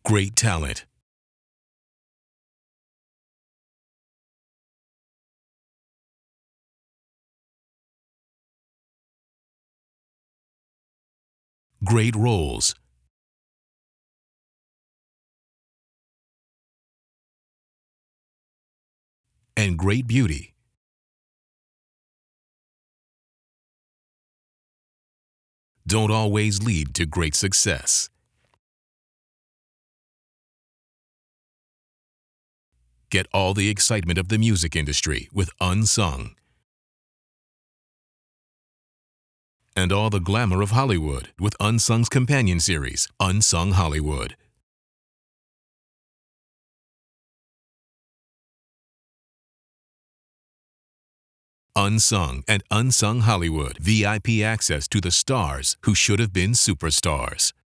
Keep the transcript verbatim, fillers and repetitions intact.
Great talent. Great roles. And great beauty. Don't always lead to great success. Get all the excitement of the music industry with Unsung. And all the glamour of Hollywood with Unsung's companion series, Unsung Hollywood. Unsung and Unsung Hollywood. V I P access to the stars who should have been superstars.